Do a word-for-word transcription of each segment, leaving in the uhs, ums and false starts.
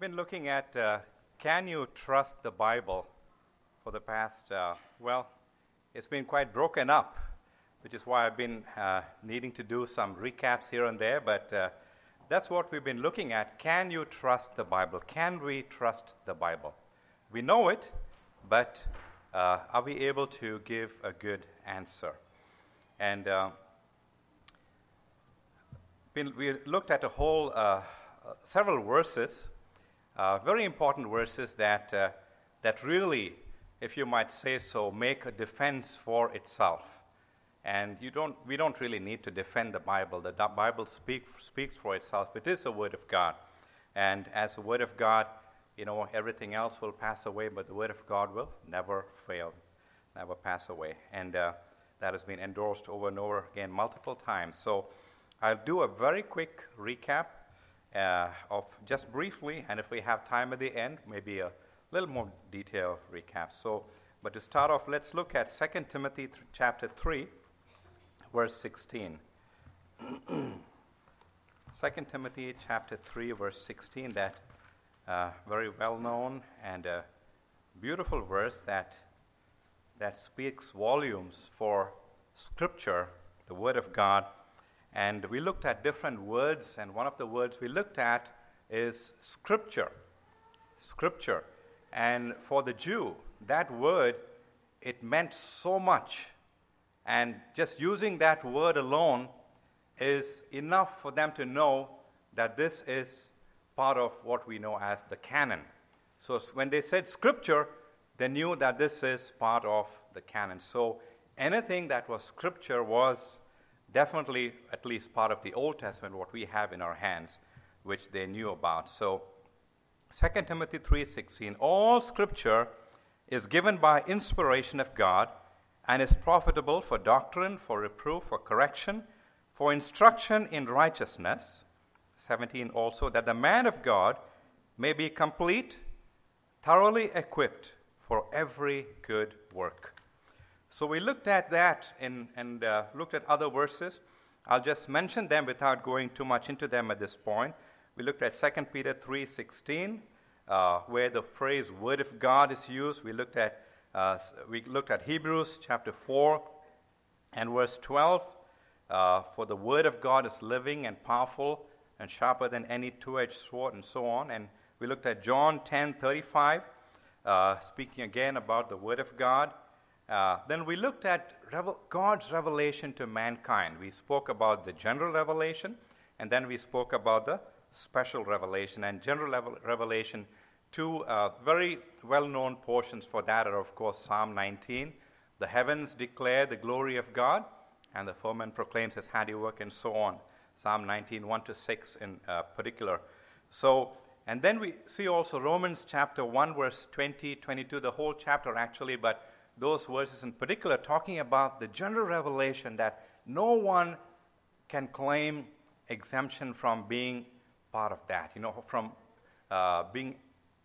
been looking at uh, can you trust the Bible for the past, uh, well, it's been quite broken up, which is why I've been uh, needing to do some recaps here and there, but uh, that's what we've been looking at. Can you trust the Bible? Can we trust the Bible? We know it, but uh, are we able to give a good answer? And uh, been, we looked at a whole, uh, several verses, uh, very important verses that uh, that really, if you might say so, make a defense for itself. And you don't, we don't really need to defend the Bible. The Bible speak, speaks for itself. It is the Word of God. And as the Word of God, you know, everything else will pass away, but the Word of God will never fail, never pass away. And uh, that has been endorsed over and over again multiple times. So I'll do a very quick recap uh, of just briefly, and if we have time at the end, maybe a little more detailed recap. So, but to start off, let's look at Second Timothy th- chapter three, verse sixteen. Second Timothy chapter three, verse sixteen, that uh, very well-known and uh, beautiful verse that that speaks volumes for Scripture, the Word of God. And we looked at different words, and one of the words we looked at is Scripture. Scripture. And for the Jew, that word, it meant so much. And just using that word alone is enough for them to know that this is part of what we know as the canon. So when they said Scripture, they knew that this is part of the canon. So anything that was Scripture was definitely at least part of the Old Testament, what we have in our hands, which they knew about. So Second Timothy three sixteen, all Scripture is given by inspiration of God and is profitable for doctrine, for reproof, for correction, for instruction in righteousness. seventeen also, that the man of God may be complete, thoroughly equipped for every good work. So we looked at that in, and uh, looked at other verses. I'll just mention them without going too much into them at this point. We looked at Second Peter three sixteen, uh, where the phrase "Word of God" is used. We looked at uh, we looked at Hebrews chapter four and verse twelve. Uh, for the Word of God is living and powerful and sharper than any two-edged sword, and so on. And we looked at John ten thirty-five, uh, speaking again about the Word of God. Uh, then we looked at revel- God's revelation to mankind. We spoke about the general revelation, and then we spoke about the special revelation. And general level revelation, two uh, very well-known portions for that are, of course, Psalm nineteen. The heavens declare the glory of God, and the firmament proclaims his handiwork, and so on. Psalm nineteen, one to six in uh, particular. So, and then we see also Romans chapter one, verse twenty, twenty-two, the whole chapter actually, but those verses in particular talking about the general revelation that no one can claim exemption from being part of that, you know, from uh, being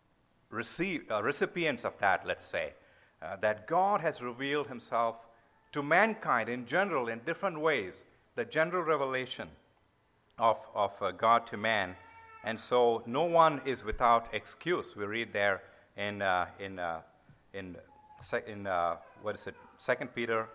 receive, uh, recipients of that, let's say, uh, that God has revealed himself to mankind in general in different ways, the general revelation of, of uh, God to man. And so no one is without excuse. We read there in uh, in uh, in in uh, what is it? Second Peter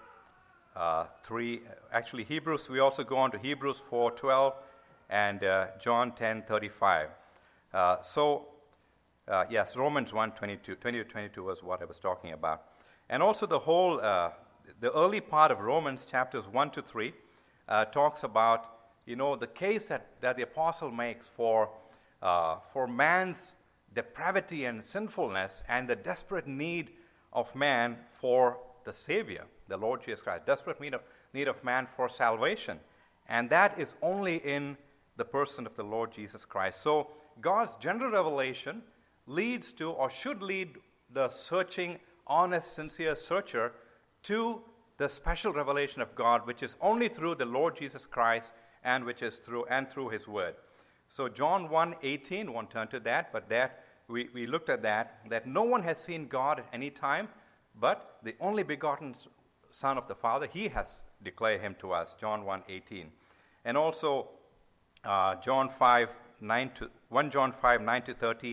uh, three. Actually, Hebrews. We also go on to Hebrews four twelve and uh, John ten thirty-five. Uh, so uh, yes, Romans one twenty-two, twenty to twenty-two was what I was talking about, and also the whole uh, the early part of Romans chapters one to three uh, talks about, you know, the case that, that the apostle makes for uh, for man's depravity and sinfulness and the desperate need of man for the Savior, the Lord Jesus Christ, desperate need of, need of man for salvation. And that is only in the person of the Lord Jesus Christ. So God's general revelation leads to, or should lead, the searching, honest, sincere searcher to the special revelation of God, which is only through the Lord Jesus Christ and which is through and through his word. So John one eighteen, won't turn to that, but that we, we looked at that, that no one has seen God at any time, but the only begotten Son of the Father, he has declared him to us, John one eighteen. And also uh, John five, nine to, First John five, nine to thirteen,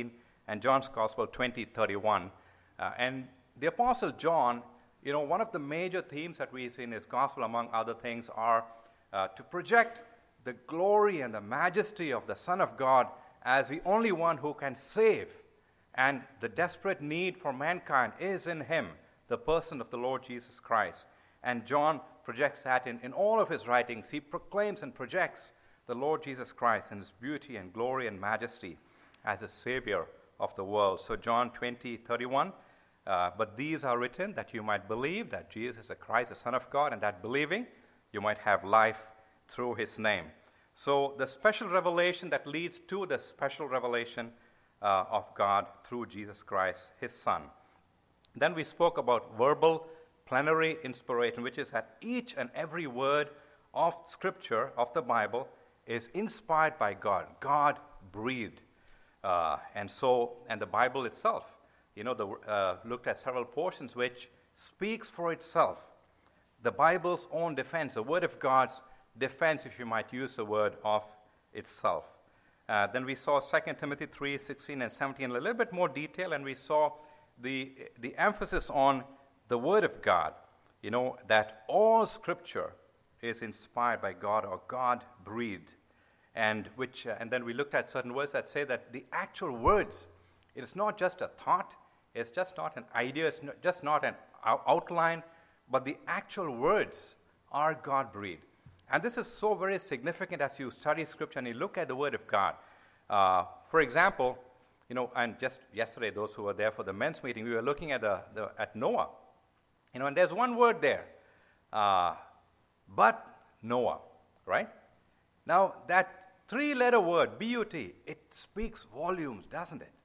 and John's Gospel twenty thirty-one. Uh, and the Apostle John, you know, one of the major themes that we see in his Gospel, among other things, are uh, to project the glory and the majesty of the Son of God as the only one who can save. And the desperate need for mankind is in him, the person of the Lord Jesus Christ. And John projects that in, in all of his writings. He proclaims and projects the Lord Jesus Christ and his beauty and glory and majesty as the Savior of the world. So John twenty thirty-one, uh, but these are written that you might believe that Jesus is the Christ, the Son of God, and that believing you might have life through his name. So the special revelation that leads to the special revelation uh, of God through Jesus Christ, his Son. Then we spoke about verbal plenary inspiration, which is that each and every word of Scripture, of the Bible, is inspired by God. God breathed. Uh, and so, and the Bible itself, you know, the, uh, looked at several portions which speaks for itself. The Bible's own defense, the Word of God's defense, if you might use the word, of itself. Uh, then we saw Second Timothy three, sixteen and seventeen in a little bit more detail, and we saw the the emphasis on the Word of God, you know, that all Scripture is inspired by God or God-breathed. And which, uh, and then we looked at certain words that say that the actual words, it is not just a thought, it's just not an idea, it's not, just not an out- outline, but the actual words are God-breathed. And this is so very significant as you study Scripture and you look at the Word of God. Uh, for example, you know, and just yesterday, those who were there for the men's meeting, we were looking at the, the at Noah. You know, and there's one word there, uh, but Noah, right? Now, that three-letter word, B U T, it speaks volumes, doesn't it?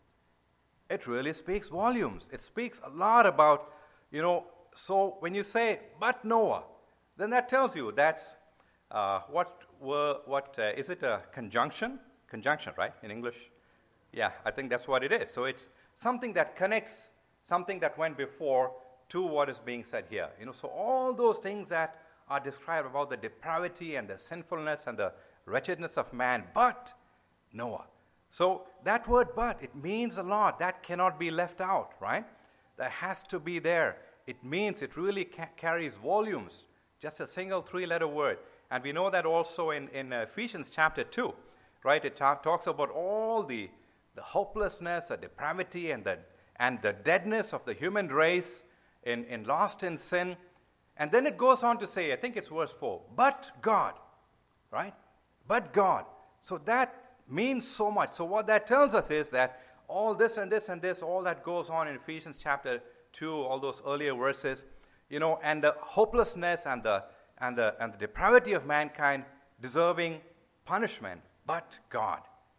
It really speaks volumes. It speaks a lot about, you know, so when you say, but Noah, then that tells you that's, uh, what were, what, uh, is it a conjunction? Conjunction, right, in English? Yeah, I think that's what it is. So it's something that connects something that went before to what is being said here. You know, so all those things that are described about the depravity and the sinfulness and the wretchedness of man, but Noah. So that word but, it means a lot. That cannot be left out, right? That has to be there. It means, it really ca- carries volumes, just a single three-letter word. And we know that also in, in Ephesians chapter two, right? It ta- talks about all the, the hopelessness, the depravity, and the, and the deadness of the human race in, in lost in sin. And then it goes on to say, I think it's verse four, but God, right? But God. So that means so much. So what that tells us is that all this and this and this, all that goes on in Ephesians chapter two, all those earlier verses, you know, and the hopelessness and the and the and the depravity of mankind deserving punishment, but God.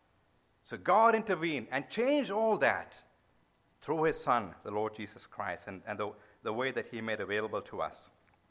So God intervened and changed all that through his Son, the Lord Jesus Christ, and, and the, the way that he made available to us.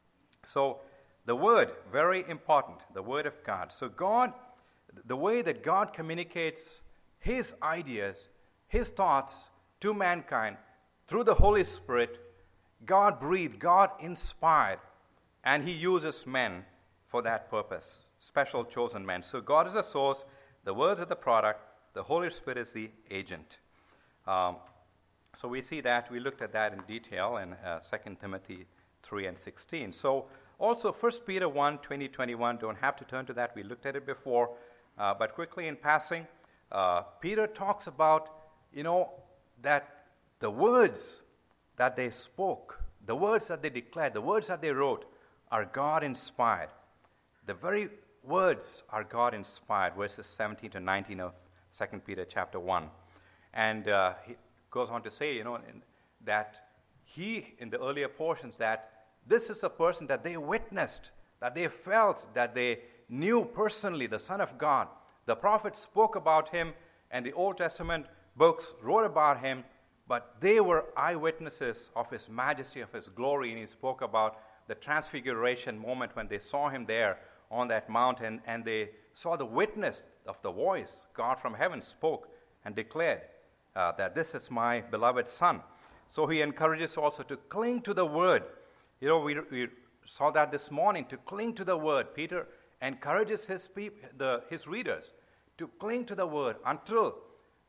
So the Word, very important, the Word of God. So God, the way that God communicates his ideas, his thoughts to mankind through the Holy Spirit, God breathed, God inspired, and he uses men for that purpose, special chosen men. So God is the source, the words are the product, the Holy Spirit is the agent. Um, so we see that, we looked at that in detail in uh, Second Timothy three and sixteen. So also First Peter one, twenty, twenty-one, don't have to turn to that, we looked at it before, uh, but quickly in passing, uh, Peter talks about, you know, that the words that they spoke, the words that they declared, the words that they wrote are God-inspired. The very words are God-inspired, verses seventeen to nineteen of Second Peter chapter one. And uh, he goes on to say, you know, in, that he, in the earlier portions, that this is a person that they witnessed, that they felt, that they knew personally, the Son of God. The prophets spoke about him, and the Old Testament books wrote about him, but they were eyewitnesses of his majesty, of his glory, and he spoke about the transfiguration moment when they saw him there on that mountain, and they saw the witness of the voice. God from heaven spoke and declared uh, that this is my beloved Son. So he encourages also to cling to the Word. You know, we, we saw that this morning, to cling to the Word. Peter encourages his, peop- the, his readers to cling to the Word until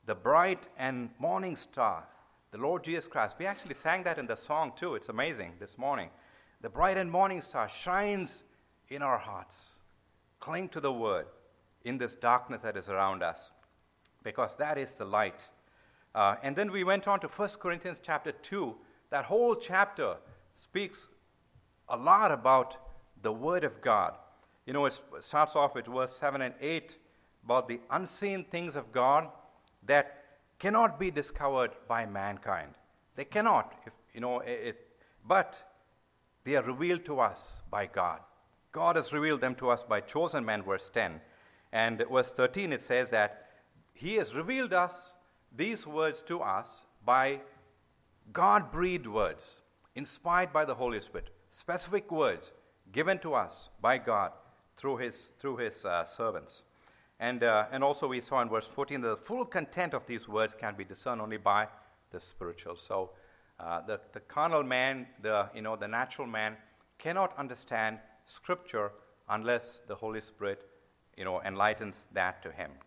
the bright and morning star, the Lord Jesus Christ. We actually sang that in the song too. It's amazing this morning. The bright and morning star shines in our hearts. Cling to the word in this darkness that is around us, because that is the light. Uh, and then we went on to First Corinthians chapter two. That whole chapter speaks a lot about the word of God. You know, it starts off with verse seven and eight about the unseen things of God that cannot be discovered by mankind. They cannot, if, you know, it, it, but they are revealed to us by God. God has revealed them to us by chosen men, verse ten. And verse thirteen, it says that he has revealed us, these words to us, by God-breathed words, inspired by the Holy Spirit, specific words given to us by God through his, through his uh, servants. And, uh, and also we saw in verse fourteen that the full content of these words can be discerned only by the spiritual. So uh, the, the carnal man, the, you know, the natural man cannot understand Scripture unless the Holy Spirit, you know, enlightens that to him.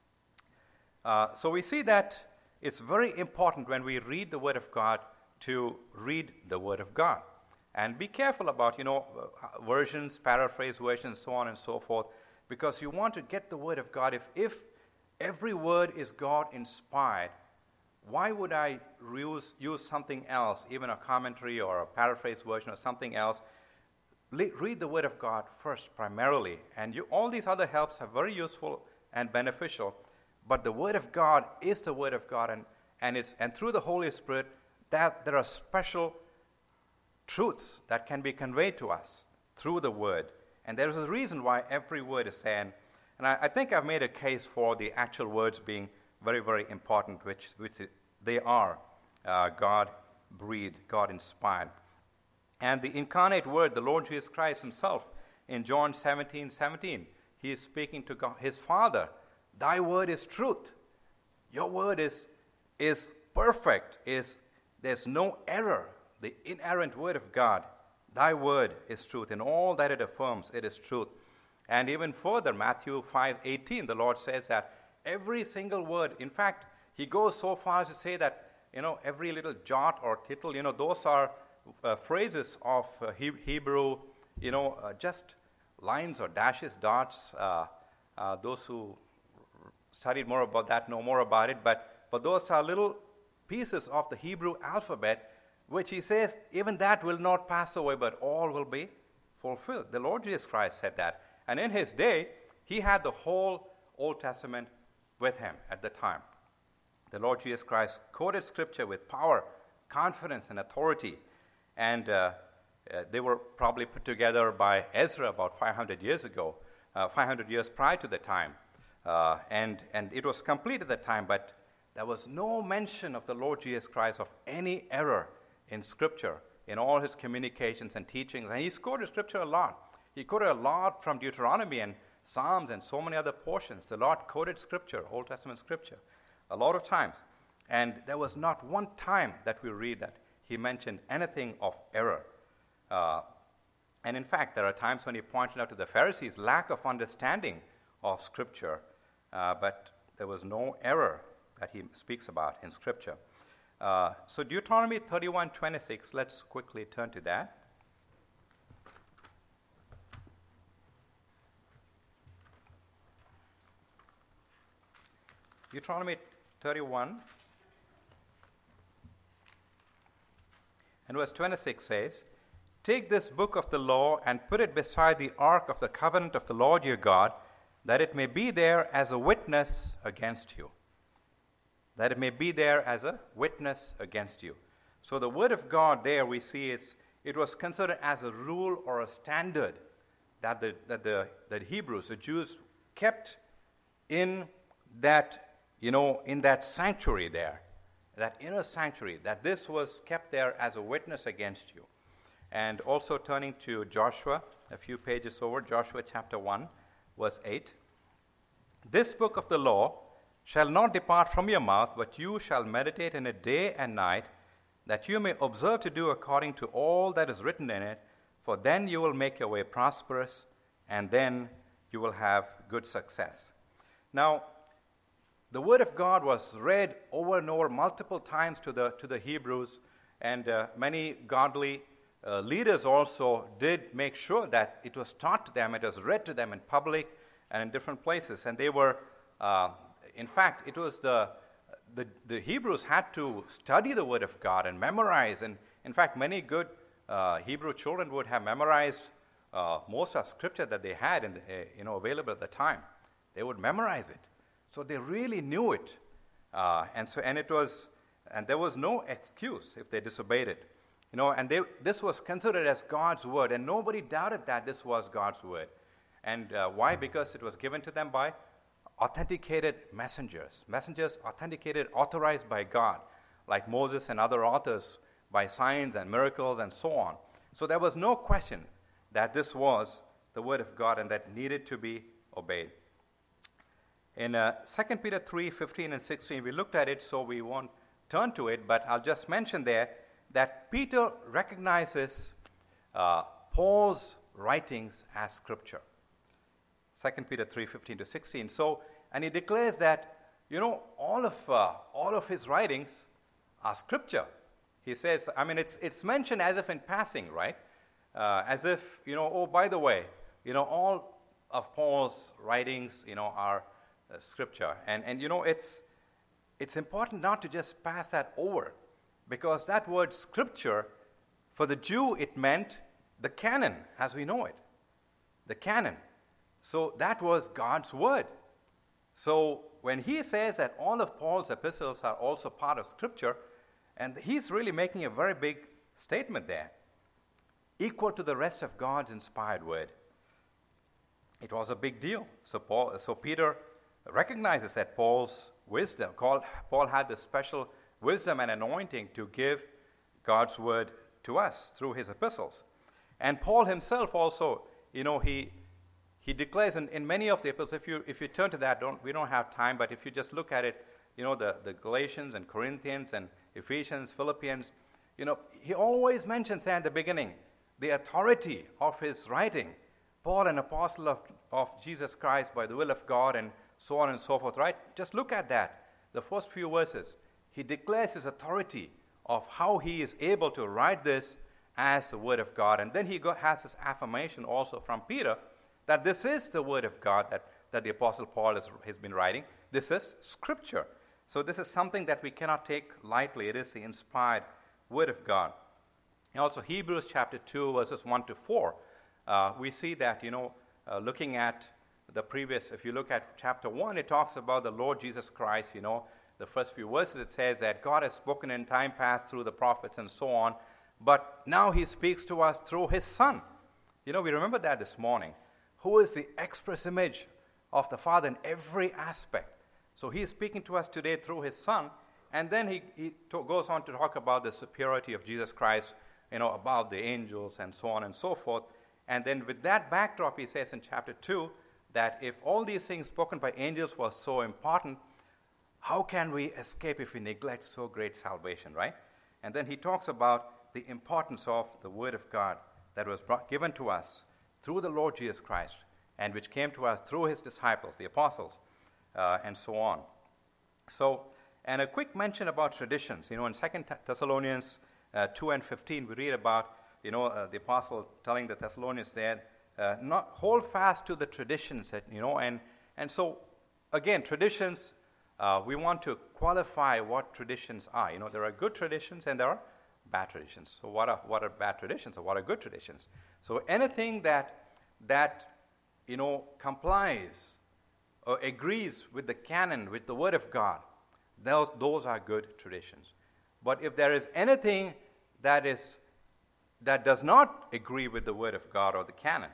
Uh, so we see that it's very important when we read the Word of God to read the Word of God. And be careful about, you know, uh, versions, paraphrase versions, so on and so forth, because you want to get the Word of God. If, if every word is God-inspired, why would I use, use something else, even a commentary or a paraphrase version or something else? Le- read the Word of God first, primarily. And you, all these other helps are very useful and beneficial, but the Word of God is the Word of God, and, and, it's, and through the Holy Spirit, that there are special truths that can be conveyed to us through the Word. And there is a reason why every word is said. And I, I think I've made a case for the actual words being very, very important, which, which they are uh, God-breathed, God-inspired. And the incarnate Word, the Lord Jesus Christ himself, in John seventeen seventeen, he is speaking to God, his Father. Thy word is truth. Your word is, is perfect. Is There's no error. The inerrant word of God, thy word is truth. In all that it affirms, it is truth. And even further, Matthew five eighteen, the Lord says that every single word, in fact, he goes so far as to say that, you know, every little jot or tittle, you know, those are uh, phrases of uh, he- Hebrew, you know, uh, just lines or dashes, dots. Uh, uh, those who studied more about that know more about it, but, but those are little pieces of the Hebrew alphabet, which he says, even that will not pass away, but all will be fulfilled. The Lord Jesus Christ said that. And in his day, he had the whole Old Testament with him at the time. The Lord Jesus Christ quoted Scripture with power, confidence, and authority. And uh, uh, they were probably put together by Ezra about five hundred years ago, uh, five hundred years prior to the time. Uh, and, and it was complete at the time, but there was no mention of the Lord Jesus Christ of any error in Scripture, in all his communications and teachings. And he's quoted Scripture a lot. He quoted a lot from Deuteronomy and Psalms and so many other portions. The Lord quoted Scripture, Old Testament Scripture, a lot of times. And there was not one time that we read that he mentioned anything of error. Uh, and in fact, there are times when he pointed out to the Pharisees' lack of understanding of Scripture, uh, but there was no error that he speaks about in Scripture. Uh, so Deuteronomy thirty-one twenty-six, let's quickly turn to that. Deuteronomy thirty-one and verse twenty-six says, Take this book of the law and put it beside the ark of the covenant of the Lord your God, that it may be there as a witness against you. That it may be there as a witness against you. So the word of God there we see is, it was considered as a rule or a standard that the, that the that Hebrews, the Jews, kept in that, you know, in that sanctuary there, that inner sanctuary, that this was kept there as a witness against you. And also turning to Joshua, a few pages over, Joshua chapter one, verse eight. This book of the law shall not depart from your mouth, but you shall meditate in it day and night, that you may observe to do according to all that is written in it, for then you will make your way prosperous, and then you will have good success. Now, the Word of God was read over and over multiple times to the, to the Hebrews, and uh, many godly uh, leaders also did make sure that it was taught to them, it was read to them in public and in different places. And they were, uh, in fact, it was the, the, the Hebrews had to study the Word of God and memorize. And in fact, many good uh, Hebrew children would have memorized uh, most of Scripture that they had in the, uh, you know, available at the time. They would memorize it. So they really knew it. Uh, and so, and it was, and there was no excuse if they disobeyed it. You know, and they, this was considered as God's word, and nobody doubted that this was God's word. And uh, why? Because it was given to them by authenticated messengers. Messengers authenticated, authorized by God, like Moses and other authors, by signs and miracles and so on. So there was no question that this was the word of God and that needed to be obeyed. In uh, Second Peter three, fifteen and sixteen, we looked at it, so we won't turn to it, but I'll just mention there that Peter recognizes uh, Paul's writings as Scripture. Second Peter three, fifteen to sixteen. So, and he declares that, you know, all of uh, all of his writings are Scripture. He says, I mean, it's it's mentioned as if in passing, right? Uh, as if, you know, oh, by the way, you know, all of Paul's writings, you know, are uh, Scripture. And, and you know, it's it's important not to just pass that over, because that word Scripture, for the Jew, it meant the canon, as we know it. The canon. So that was God's word. So when he says that all of Paul's epistles are also part of Scripture, and he's really making a very big statement there, equal to the rest of God's inspired word. It was a big deal. So Paul, so Peter recognizes that Paul's wisdom, Paul, Paul had this special wisdom and anointing to give God's word to us through his epistles. And Paul himself also, you know, he he declares in, in many of the epistles, if you if you turn to that, don't we don't have time, but if you just look at it, you know, the, the Galatians and Corinthians and Ephesians, Philippians, you know, he always mentions there at the beginning the authority of his writing. Paul, an apostle of, of Jesus Christ by the will of God, and so on and so forth, right? Just look at that. The first few verses, he declares his authority of how he is able to write this as the word of God. And then he go, has this affirmation also from Peter that this is the word of God that, that the apostle Paul has, has been writing. This is Scripture. So this is something that we cannot take lightly. It is the inspired word of God. And also Hebrews chapter two, verses one to four, uh, we see that, you know, uh, looking at the previous, if you look at chapter one, it talks about the Lord Jesus Christ, you know. The first few verses, it says that God has spoken in time past through the prophets and so on, but now he speaks to us through his Son. You know, we remember that this morning. Who is the express image of the Father in every aspect. So he is speaking to us today through his Son, and then he, he to- goes on to talk about the superiority of Jesus Christ, you know, above the angels and so on and so forth. And then with that backdrop, he says in chapter two that if all these things spoken by angels was so important, how can we escape if we neglect so great salvation, right? And then he talks about the importance of the Word of God that was brought, given to us through the Lord Jesus Christ, and which came to us through his disciples, the apostles, uh, and so on. So, and a quick mention about traditions. You know, in Second Thessalonians uh, two and fifteen, we read about, you know, uh, the apostle telling the Thessalonians there, uh, not hold fast to the traditions that, you know, and, and so, again, traditions, uh, we want to qualify what traditions are. You know, there are good traditions and there are bad traditions. So what are what are bad traditions or what are good traditions? So anything that that you know complies or agrees with the canon, with the Word of God, those those are good traditions. But if there is anything that is that does not agree with the Word of God or the canon,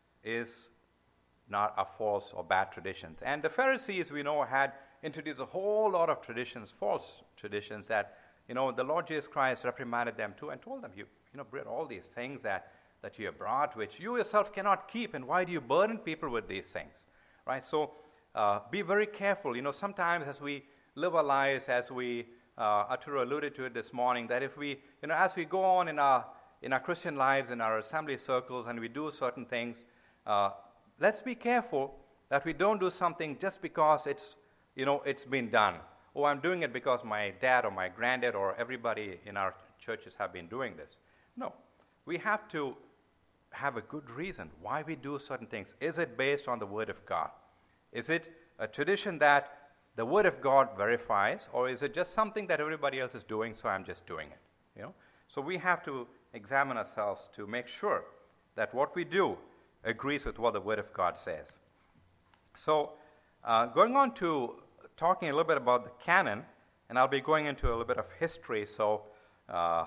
is not a false or bad traditions. And the Pharisees, we know, had introduced a whole lot of traditions, false traditions that, you know, the Lord Jesus Christ reprimanded them too and told them, you, you know, bring all these things that, that you have brought, which you yourself cannot keep, and why do you burden people with these things, right? So uh, be very careful. You know, sometimes as we live our lives, as we, uh, Arturo alluded to it this morning, that if we, you know, as we go on in our, in our Christian lives, in our assembly circles, and we do certain things, uh, let's be careful that we don't do something just because it's, you know, it's been done. Oh, I'm doing it because my dad or my granddad or everybody in our churches have been doing this. No. We have to have a good reason why we do certain things. Is it based on the Word of God? Is it a tradition that the Word of God verifies, or is it just something that everybody else is doing, so I'm just doing it? You know? So we have to examine ourselves to make sure that what we do agrees with what the Word of God says. So uh, going on to talking a little bit about the canon, and I'll be going into a little bit of history, so uh,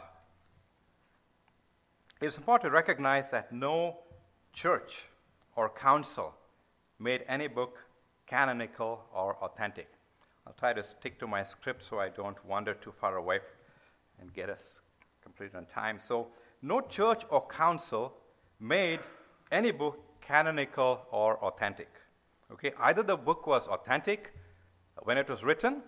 it's important to recognize that no church or council made any book canonical or authentic. I'll try to stick to my script so I don't wander too far away and get us completed on time. So no church or council made any book canonical or authentic. Okay, either the book was authentic when it was written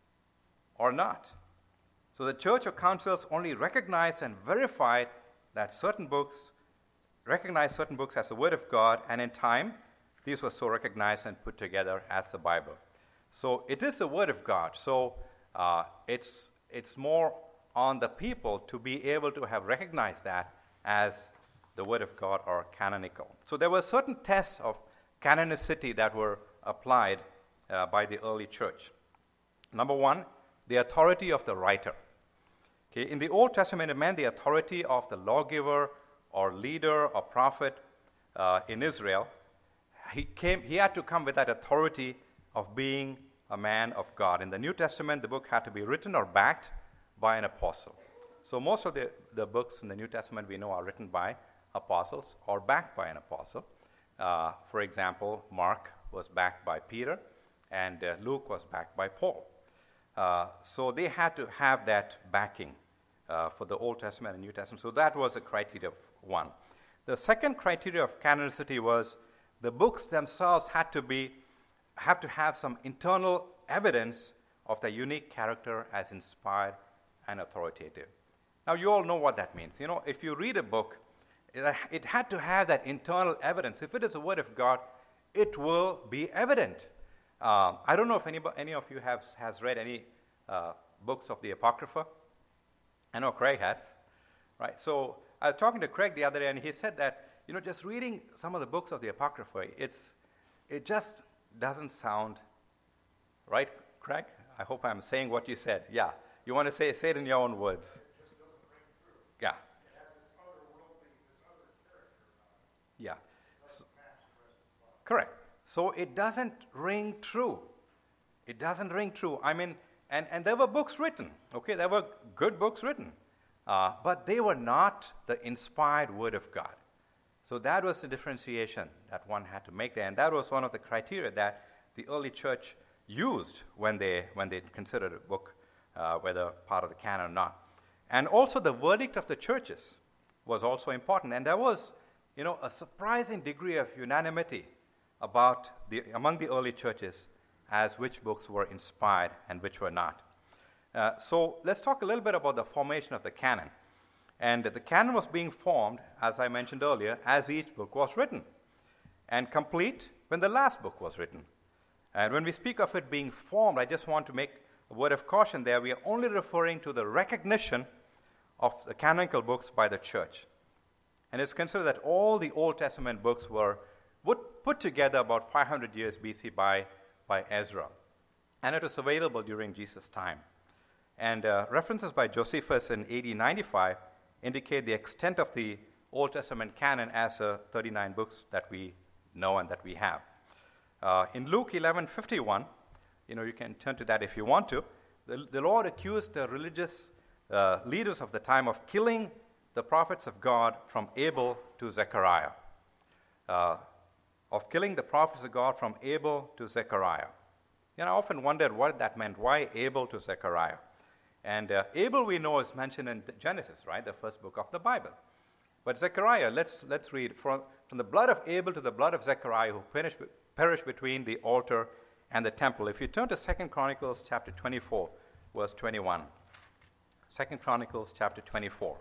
or not. So the church or councils only recognized and verified that certain books, recognized certain books as the Word of God, and in time, these were so recognized and put together as the Bible. So it is the Word of God. So uh, it's it's more on the people to be able to have recognized that as the Word of God or canonical. So there were certain tests of canonicity that were applied uh, by the early church. Number one, the authority of the writer. Okay, in the Old Testament, it meant the authority of the lawgiver or leader or prophet uh, in Israel. He came. He had to come with that authority of being a man of God. In the New Testament, the book had to be written or backed by an apostle. So most of the, the books in the New Testament we know are written by apostles or backed by an apostle. Uh, for example, Mark was backed by Peter, and uh, Luke was backed by Paul. Uh, so they had to have that backing uh, for the Old Testament and New Testament. So that was a criteria of one. The second criteria of canonicity was the books themselves had to be have to have some internal evidence of their unique character as inspired and authoritative. Now, you all know what that means. You know, if you read a book, it, it had to have that internal evidence. If it is a Word of God, it will be evident. Uh, I don't know if any, any of you have has read any uh, books of the Apocrypha. I know Craig has, right? So I was talking to Craig the other day, and he said that, you know, just reading some of the books of the Apocrypha, it's it just doesn't sound right, Craig? I hope I'm saying what you said. Yeah. You want to say, say it in your own words. It just doesn't ring true. Yeah. It has this otherworldly, this other character about it. Yeah. It doesn't match the rest of the Bible. Correct. So it doesn't ring true. It doesn't ring true. I mean, and, and there were books written, okay? There were good books written. Uh, but they were not the inspired Word of God. So that was the differentiation that one had to make there. And that was one of the criteria that the early church used when they when they considered a book, uh, whether part of the canon or not. And also the verdict of the churches was also important. And there was, you know, a surprising degree of unanimity about the among the early churches as which books were inspired and which were not. Uh, so let's talk a little bit about the formation of the canon. And the canon was being formed, as I mentioned earlier, as each book was written, and complete when the last book was written. And when we speak of it being formed, I just want to make a word of caution there. We are only referring to the recognition of the canonical books by the church. And it's considered that all the Old Testament books were put together about five hundred years B C by, by Ezra. And it was available during Jesus' time. And uh, references by Josephus in A D ninety-five indicate the extent of the Old Testament canon as uh, thirty-nine books that we know and that we have. Uh, in Luke eleven fifty-one, you know, you can turn to that if you want to, the, the Lord accused the religious uh, leaders of the time of killing the prophets of God from Abel to Zechariah. Uh, of killing the prophets of God from Abel to Zechariah. You know, I often wondered what that meant. Why Abel to Zechariah? And uh, Abel, we know, is mentioned in Genesis, right, the first book of the Bible. But Zechariah, let's let's read. From, from the blood of Abel to the blood of Zechariah, who perished, perished between the altar and the temple. If you turn to Second Chronicles chapter twenty-four, verse twenty-one. Second Chronicles chapter twenty-four.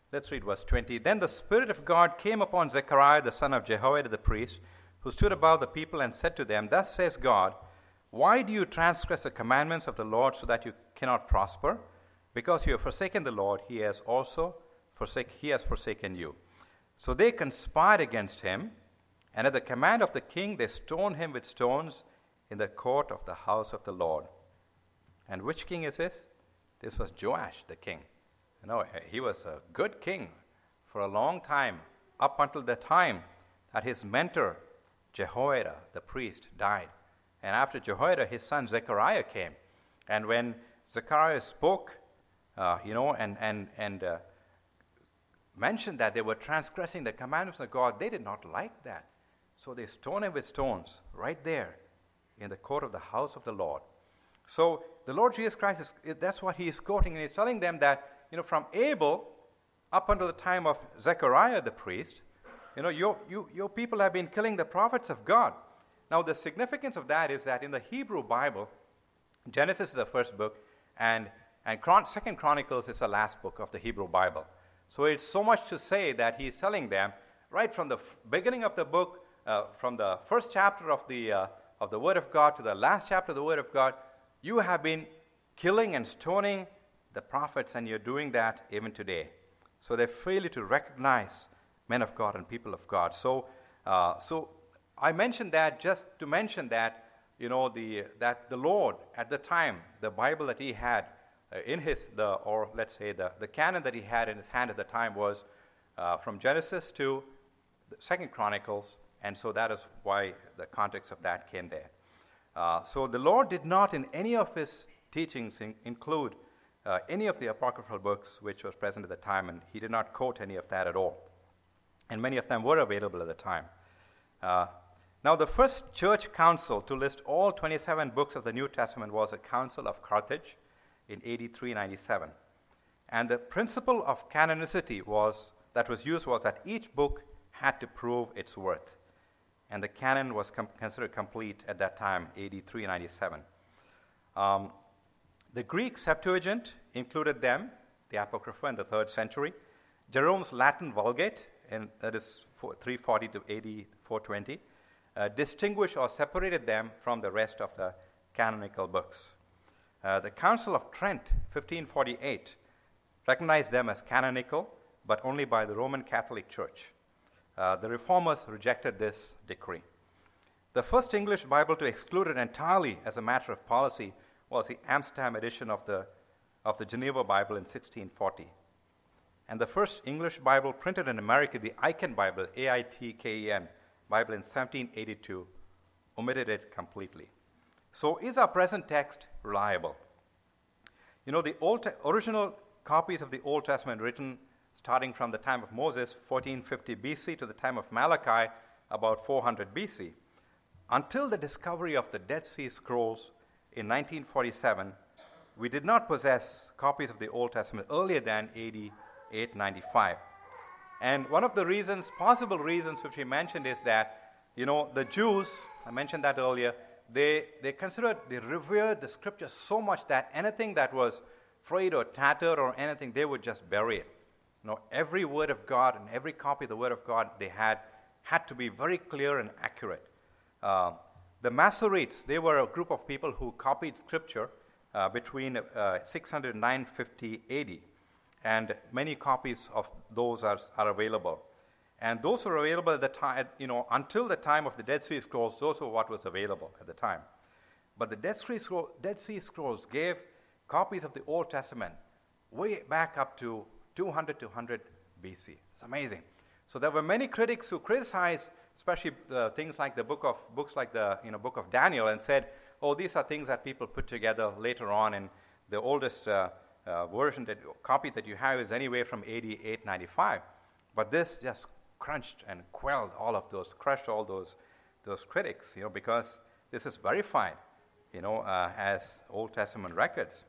Let's read verse twenty. Then the Spirit of God came upon Zechariah, the son of Jehoiada the priest, who stood above the people and said to them, Thus says God, why do you transgress the commandments of the Lord so that you cannot prosper? Because you have forsaken the Lord, he has also forsake, he has forsaken you. So they conspired against him, and at the command of the king they stoned him with stones in the court of the house of the Lord. And which king is this? This was Joash, the king. You know, he was a good king for a long time, up until the time that his mentor, Jehoiada, the priest, died. And after Jehoiada, his son Zechariah came. And when Zechariah spoke, uh, you know, and, and, and uh, mentioned that they were transgressing the commandments of God, they did not like that. So they stoned him with stones right there in the court of the house of the Lord. So the Lord Jesus Christ, is, that's what he is quoting, and he's telling them that, you know, from Abel up until the time of Zechariah the priest, you know, your, you, your people have been killing the prophets of God. Now, the significance of that is that in the Hebrew Bible, Genesis is the first book, and, and Chron- Second Chronicles is the last book of the Hebrew Bible. So it's so much to say that he's telling them, right from the f- beginning of the book, uh, from the first chapter of the, uh, of the Word of God to the last chapter of the Word of God, you have been killing and stoning the prophets, and you're doing that even today. So they fail to recognize men of God and people of God. So, uh, so I mentioned that just to mention that, you know, the that the Lord at the time, the Bible that he had uh, in his the or let's say the the canon that he had in his hand at the time was uh, from Genesis to the Second Chronicles, and so that is why the context of that came there. Uh, so the Lord did not in any of his teachings in, include Uh, any of the apocryphal books which was present at the time, and he did not quote any of that at all. And many of them were available at the time. Uh, now, the first church council to list all twenty-seven books of the New Testament was the Council of Carthage in A D three ninety-seven. And the principle of canonicity was that was used was that each book had to prove its worth. And the canon was com- considered complete at that time, A D three ninety-seven. Um, The Greek Septuagint included them, the Apocrypha in the third century. Jerome's Latin Vulgate, and that is three forty to A D four twenty, uh, distinguished or separated them from the rest of the canonical books. Uh, the Council of Trent, fifteen forty-eight, recognized them as canonical, but only by the Roman Catholic Church. Uh, the Reformers rejected this decree. The first English Bible to exclude it entirely as a matter of policy was the Amsterdam edition of the, of the Geneva Bible in sixteen forty. And the first English Bible printed in America, the Aiken Bible, A I T K E N, Bible in seventeen eighty-two, omitted it completely. So is our present text reliable? You know, the old te- original copies of the Old Testament written starting from the time of Moses, fourteen fifty B C, to the time of Malachi, about four hundred B C. Until the discovery of the Dead Sea Scrolls in nineteen forty-seven, we did not possess copies of the Old Testament earlier than A D eight ninety-five. And one of the reasons, possible reasons which we mentioned is that, you know, the Jews, I mentioned that earlier, they, they considered, they revered the scriptures so much that anything that was frayed or tattered or anything, they would just bury it. You know, every word of God and every copy of the word of God they had had to be very clear and accurate. Uh, The Masoretes, they were a group of people who copied Scripture uh, between uh, six hundred and nine fifty A D, and many copies of those are, are available. And those were available at the time, you know, until the time of the Dead Sea Scrolls, those were what was available at the time. But the Dead Sea, Scroll, Dead sea Scrolls gave copies of the Old Testament way back up to two hundred to one hundred B C. It's amazing. So there were many critics who criticized especially uh, things like the book of books like the you know book of Daniel, and said, "Oh, these are things that people put together later on, and the oldest uh, uh, version that copy that you have is anyway from A D eight ninety-five." But this just crunched and quelled all of those, crushed all those those critics, you know, because this is verified, you know, uh, as Old Testament records.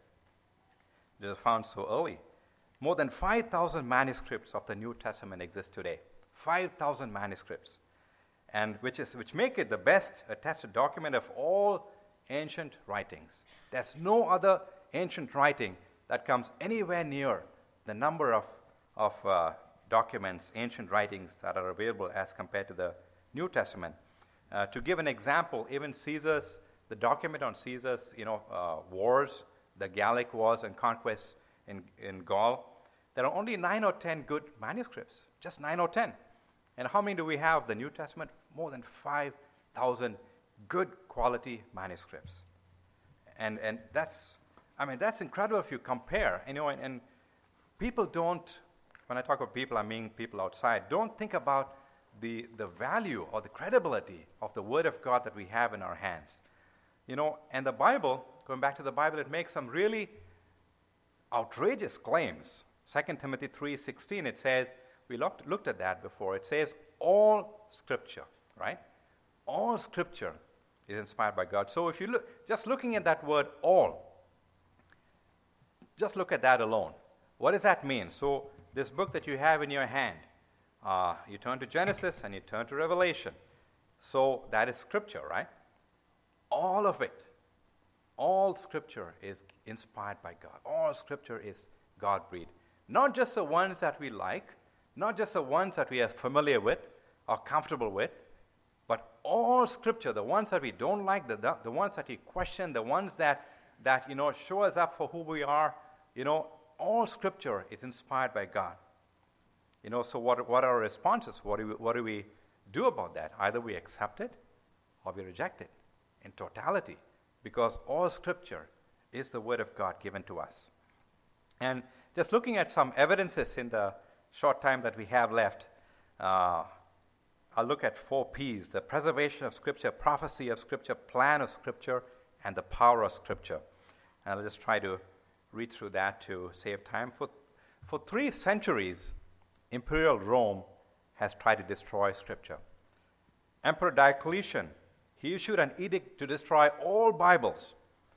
It was found so early. More than five thousand manuscripts of the New Testament exist today. five thousand manuscripts. And which is which make it the best attested document of all ancient writings. There's no other ancient writing that comes anywhere near the number of, of uh, documents, ancient writings that are available as compared to the New Testament. Uh, to give an example, even Caesar's, the document on Caesar's, you know, uh, wars, the Gallic wars and conquests in, in Gaul, there are only nine or ten good manuscripts, just nine or ten. And how many do we have? The New Testament, more than five thousand good quality manuscripts. And and that's, I mean, that's incredible if you compare. You know, and, and people don't, when I talk about people, I mean people outside, don't think about the, the value or the credibility of the Word of God that we have in our hands. You know, and the Bible, going back to the Bible, it makes some really outrageous claims. Second Timothy three sixteen, it says, we looked, looked at that before, it says, all Scripture, right? All Scripture is inspired by God. So if you look, just looking at that word all, just look at that alone. What does that mean? So this book that you have in your hand, uh, you turn to Genesis and you turn to Revelation. So that is Scripture, right? All of it, all Scripture is inspired by God. All Scripture is God-breathed. Not just the ones that we like, not just the ones that we are familiar with or comfortable with, but all Scripture, the ones that we don't like, the, the, the ones that we question, the ones that, that, you know, show us up for who we are, you know, all Scripture is inspired by God. You know, so what, what are our responses? What do, we, what do we do about that? Either we accept it or we reject it in totality, because all Scripture is the Word of God given to us. And just looking at some evidences in the short time that we have left, uh, I'll look at four P's: the preservation of Scripture, prophecy of Scripture, plan of Scripture, and the power of Scripture. And I'll just try to read through that to save time. For, for three centuries, Imperial Rome has tried to destroy Scripture. Emperor Diocletian, he issued an edict to destroy all Bibles,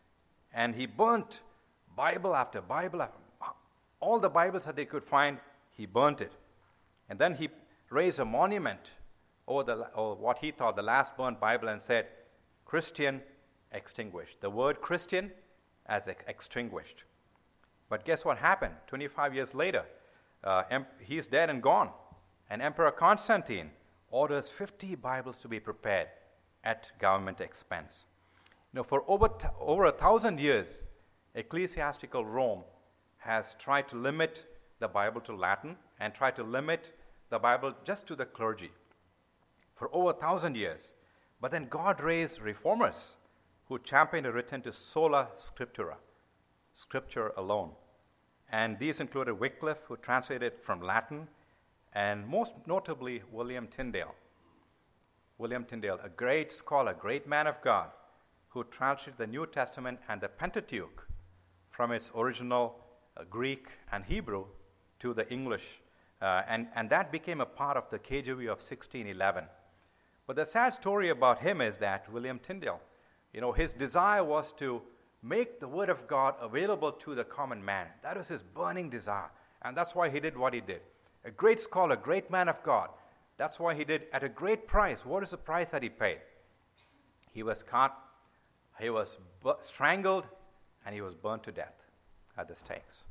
and he burnt Bible after Bible after all the Bibles that they could find. He burnt it. And then he raised a monument over the, or what he thought the last burnt Bible, and said, Christian extinguished. The word Christian as ex- extinguished. But guess what happened? twenty-five years later, uh, em- he's dead and gone. And Emperor Constantine orders fifty Bibles to be prepared at government expense. You know, for over, t- over a thousand years, ecclesiastical Rome has tried to limit the Bible to Latin and tried to limit the Bible just to the clergy for over a thousand years. But then God raised reformers who championed a return to sola scriptura, Scripture alone. And these included Wycliffe, who translated from Latin, and most notably William Tyndale. William Tyndale, a great scholar, great man of God, who translated the New Testament and the Pentateuch from its original uh, Greek and Hebrew to the English. Uh, and, and that became a part of the K J V of sixteen eleven. But the sad story about him is that William Tyndale, you know, his desire was to make the Word of God available to the common man. That was his burning desire. And that's why he did what he did. A great scholar, great man of God. That's why he did at a great price. What is the price that he paid? He was caught, he was bu- strangled, and he was burned to death at the stakes.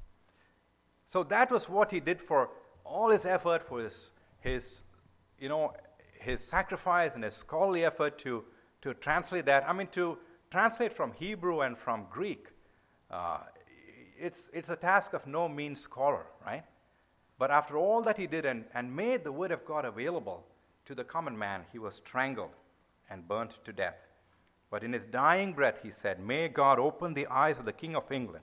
So that was what he did for all his effort, for his, his you know, his sacrifice and his scholarly effort to, to translate that. I mean, to translate from Hebrew and from Greek, uh, it's, it's a task of no mean scholar, right? But after all that he did and, and made the Word of God available to the common man, he was strangled and burnt to death. But in his dying breath, he said, "May God open the eyes of the King of England."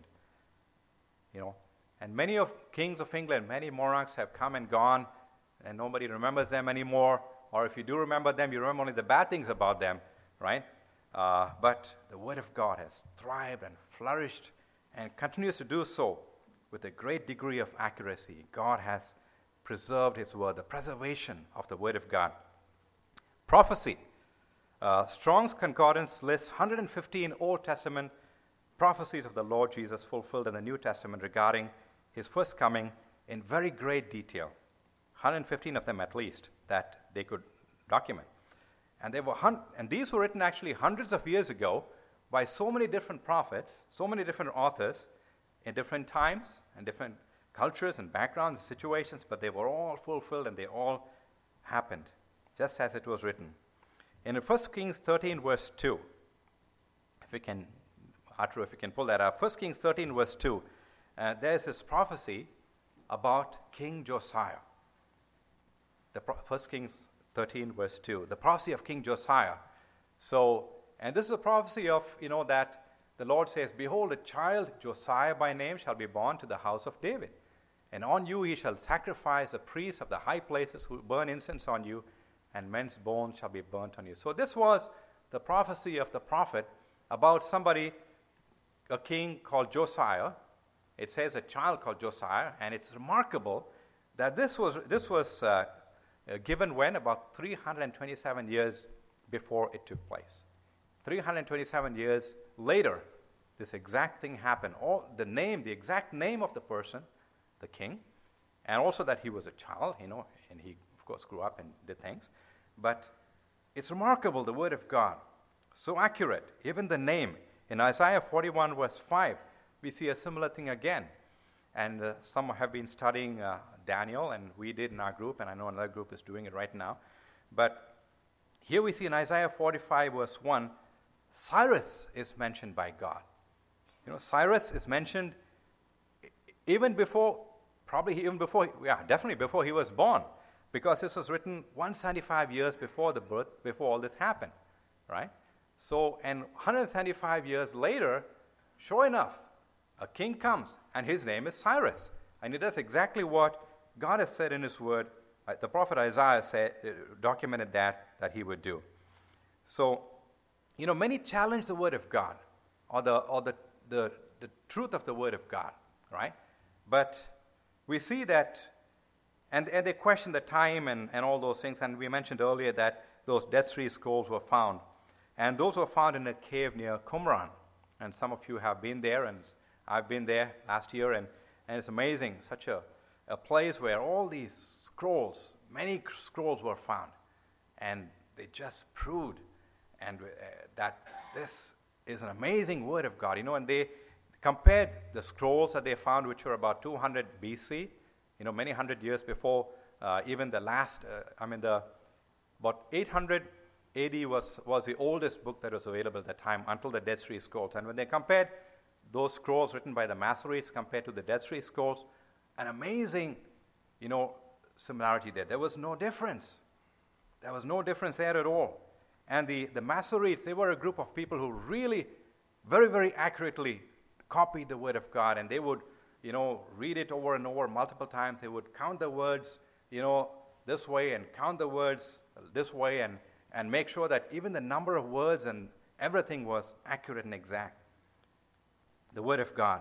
You know, and many of kings of England, many monarchs have come and gone, and nobody remembers them anymore. Or if you do remember them, you remember only the bad things about them, right? Uh, but the Word of God has thrived and flourished and continues to do so with a great degree of accuracy. God has preserved His Word, the preservation of the Word of God. Prophecy. Uh, Strong's Concordance lists one hundred fifteen Old Testament prophecies of the Lord Jesus fulfilled in the New Testament regarding His first coming in very great detail. one hundred fifteen of them at least that they could document. And they were hun- and these were written actually hundreds of years ago by so many different prophets, so many different authors in different times and different cultures and backgrounds and situations, but they were all fulfilled and they all happened, just as it was written. In First Kings thirteen, verse two, if we can, Arturo, if you can pull that up, First Kings thirteen, verse two, uh, there's this prophecy about King Josiah. The Pro- First Kings thirteen, verse two, the prophecy of King Josiah. So, and this is a prophecy of, you know, that the Lord says, "Behold, a child, Josiah by name, shall be born to the house of David. And on you he shall sacrifice the priests of the high places who burn incense on you, and men's bones shall be burnt on you." So this was the prophecy of the prophet about somebody, a king called Josiah. It says a child called Josiah, and it's remarkable that this was this was uh, uh, given when? About three hundred twenty-seven years before it took place. three hundred twenty-seven years later, this exact thing happened. All the name, the exact name of the person, the king, and also that he was a child, you know, and he, of course, grew up and did things. But it's remarkable, the word of God, so accurate. Even the name, in Isaiah forty-one, verse five, we see a similar thing again. And uh, some have been studying uh, Daniel, and we did in our group, and I know another group is doing it right now. But here we see in Isaiah forty-five, verse one, Cyrus is mentioned by God. You know, Cyrus is mentioned even before, probably even before, yeah, definitely before he was born, because this was written one hundred seventy-five years before the birth, before all this happened, right? So, and one hundred seventy-five years later, sure enough, a king comes, and his name is Cyrus. And he does exactly what God has said in his word. Uh, the prophet Isaiah said, uh, documented that, that he would do. So, you know, many challenge the word of God, or the or the, the, the truth of the word of God, right? But we see that, and, and they question the time and, and all those things, and we mentioned earlier that those Dead Sea Scrolls were found. And those were found in a cave near Qumran. And some of you have been there, and I've been there last year, and, and it's amazing, such a, a place where all these scrolls, many scrolls were found. And they just proved and uh, that this is an amazing word of God. You know, and they compared the scrolls that they found, which were about two hundred B C, you know, many hundred years before uh, even the last, uh, I mean, the about eight hundred A D was, was the oldest book that was available at the time until the Dead Sea Scrolls. And when they compared those scrolls written by the Masoretes compared to the Dead Sea Scrolls, an amazing, you know, similarity there. There was no difference. There was no difference there at all. And the, the Masoretes, they were a group of people who really, very, very accurately copied the word of God. And they would, you know, read it over and over multiple times. They would count the words, you know, this way, and count the words this way, and, and make sure that even the number of words and everything was accurate and exact. The word of God.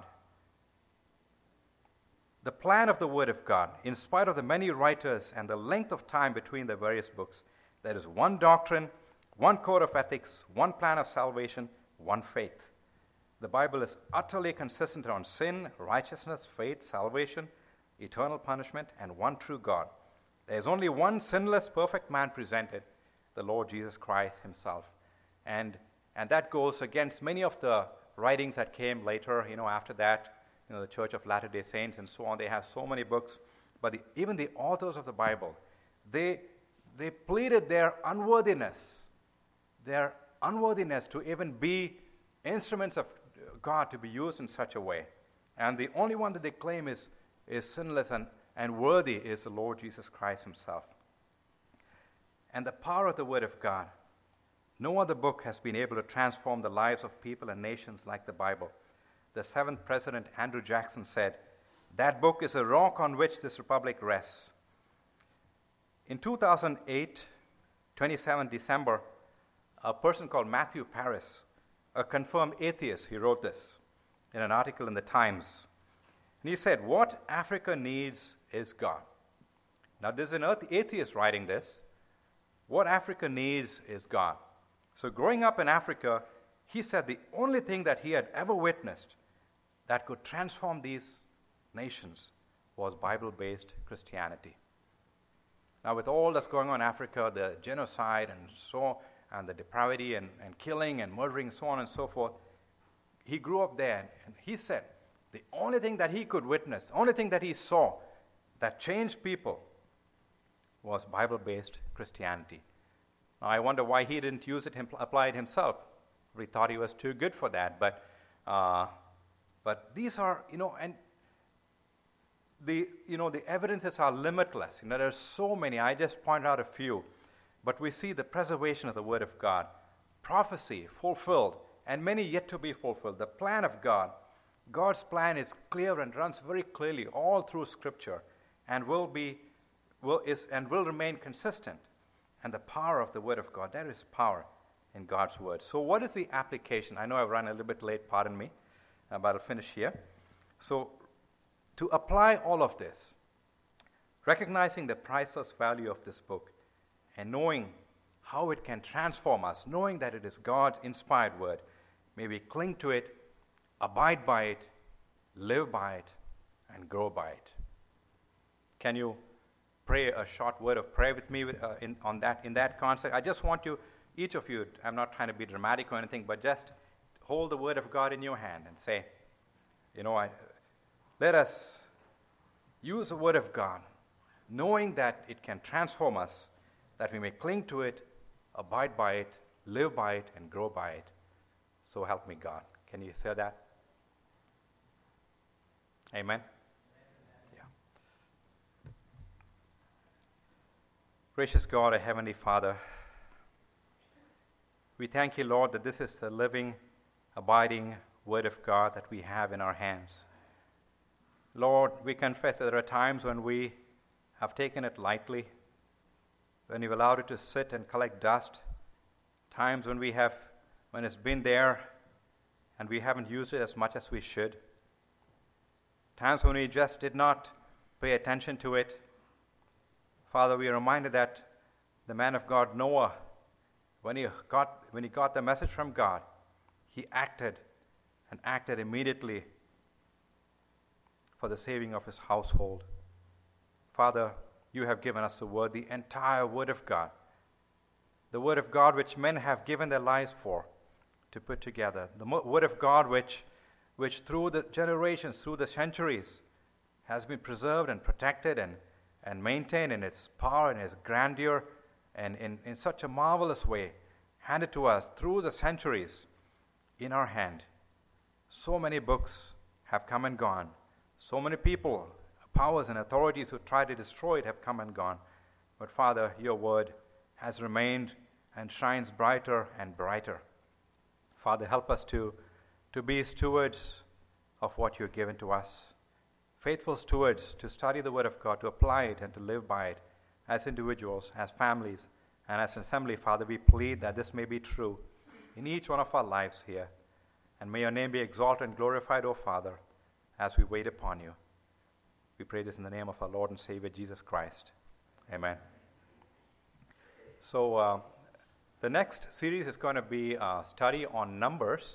The plan of the word of God, in spite of the many writers and the length of time between the various books, there is one doctrine, one code of ethics, one plan of salvation, one faith. The Bible is utterly consistent on sin, righteousness, faith, salvation, eternal punishment, and one true God. There is only one sinless, perfect man presented, the Lord Jesus Christ himself. And, and that goes against many of the writings that came later, you know, after that, you know, the Church of Latter-day Saints and so on. They have so many books. But the, even the authors of the Bible, they, they pleaded their unworthiness, their unworthiness to even be instruments of God, to be used in such a way. And the only one that they claim is, is sinless and, and worthy is the Lord Jesus Christ himself. And the power of the Word of God. No other book has been able to transform the lives of people and nations like the Bible. The seventh President, Andrew Jackson, said, "That book is a rock on which this republic rests." In two thousand eight, twenty-seventh December, a person called Matthew Paris, a confirmed atheist, he wrote this in an article in the Times. And he said, "What Africa needs is God." Now, there's an atheist writing this. What Africa needs is God. So growing up in Africa, he said the only thing that he had ever witnessed that could transform these nations was Bible-based Christianity. Now, with all that's going on in Africa, the genocide and so and the depravity and, and killing and murdering, so on and so forth, he grew up there, and he said, The only thing that he could witness, the only thing that he saw that changed people was Bible-based Christianity. Now, I wonder why he didn't use it, him, apply it himself. He thought he was too good for that. But, uh, but these are, you know, and the, you know, the evidences are limitless. You know, there's so many. I just point out a few. But we see the preservation of the Word of God, prophecy fulfilled, and many yet to be fulfilled. The plan of God. God's plan is clear and runs very clearly all through Scripture, and will be, will is and will remain consistent. And the power of the Word of God. There is power in God's Word. So, what is the application? I know I've run a little bit late. Pardon me, uh, but I'll finish here. So, to apply all of this, recognizing the priceless value of this book, and knowing how it can transform us, knowing that it is God's inspired Word, may we cling to it, abide by it, live by it, and grow by it. Can you pray a short word of prayer with me with, uh, in, on that, in that concept? I just want you, each of you, I'm not trying to be dramatic or anything, but just hold the Word of God in your hand and say, you know, I, let us use the Word of God, knowing that it can transform us, that we may cling to it, abide by it, live by it, and grow by it. So help me God. Can you say that? Amen? Yeah. Gracious God, our Heavenly Father, we thank you, Lord, that this is the living, abiding Word of God that we have in our hands. Lord, we confess that there are times when we have taken it lightly, when we've allowed it to sit and collect dust, times when we have, when it's been there and we haven't used it as much as we should, times when we just did not pay attention to it. Father, we are reminded that the man of God, Noah, when he got, when he got the message from God, he acted and acted immediately for the saving of his household. Father, you have given us the Word, the entire Word of God, the Word of God which men have given their lives for, to put together, the Word of God which, which through the generations, through the centuries, has been preserved and protected and, and maintained in its power and its grandeur, and in, in such a marvelous way, handed to us through the centuries in our hand. So many books have come and gone. So many people, powers and authorities who try to destroy it have come and gone. But Father, your Word has remained and shines brighter and brighter. Father, help us to, to be stewards of what you've given to us. Faithful stewards to study the Word of God, to apply it and to live by it as individuals, as families, and as an assembly. Father, we plead that this may be true in each one of our lives here. And may your name be exalted and glorified, O Father, as we wait upon you. We pray this in the name of our Lord and Savior, Jesus Christ. Amen. So uh, the next series is going to be a study on Numbers.